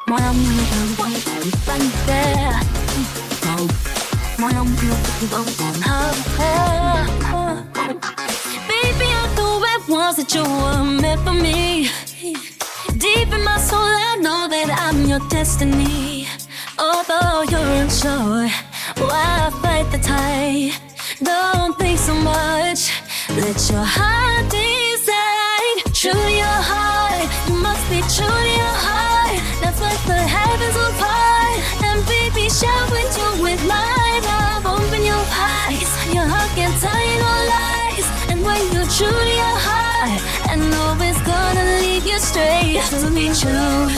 Mọi ông như thường còn bánh xe. Mọi ông như thường còn hấp. Baby, I knew at once that you were meant for me. Deep in my soul, I know that I'm your destiny. Although you're unsure, why fight the tide? Don't think so much. Let your heart decide. True to your heart, you must be true to your heart. That's what the heavens apart. And baby, share with you with my love. Open your eyes, your heart can tell you no lies. And when you're true to your heart, I know it's gonna lead you straight to be true.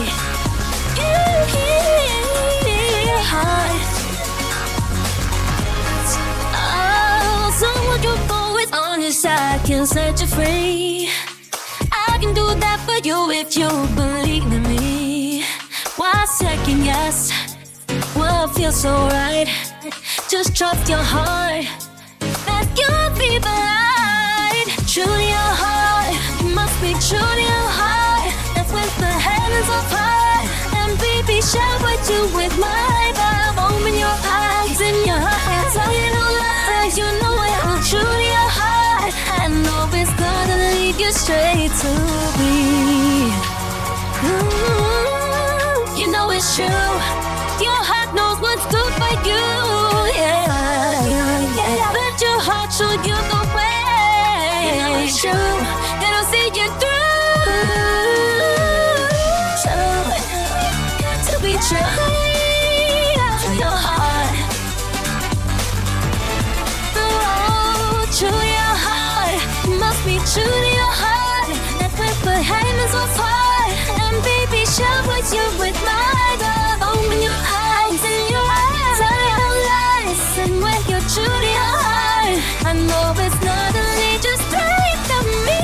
Oh, so what you go with on your side can set you free. I can do that for you if you believe in me. Why second guess what feels so right? Just trust your heart that you'll be the light. True to your heart, you must be true to your heart. That's when the heavens apart. And baby, share with you with my love. Open your eyes and your heart, tell you no lies. You know I'm true to your heart. I know it's gonna lead you straight to me. You know it's true. Your heart knows what's good for you. Yeah. Let your heart show you the way. It's true. It'll see you through. To be true to your heart. Oh, true to your heart. You must be true to your heart. That's when the heavens apart. And baby, share with you with my love. Open your eyes and your eyes. Tell your lies. And when you're true to your heart, I know it's not a lead just straight to me.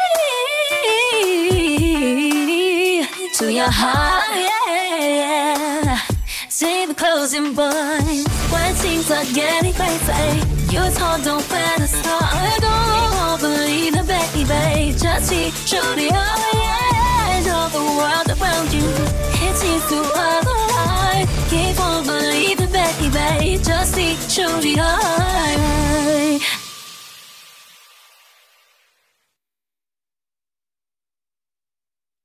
To your heart, yeah. Say the closing one. When things are getting crazy, your heart don't better start. I don't believe it, baby. Just be true to your eyes. All the world around you, it seems to otherwise. Keep on believing, baby. Just be true to your eyes.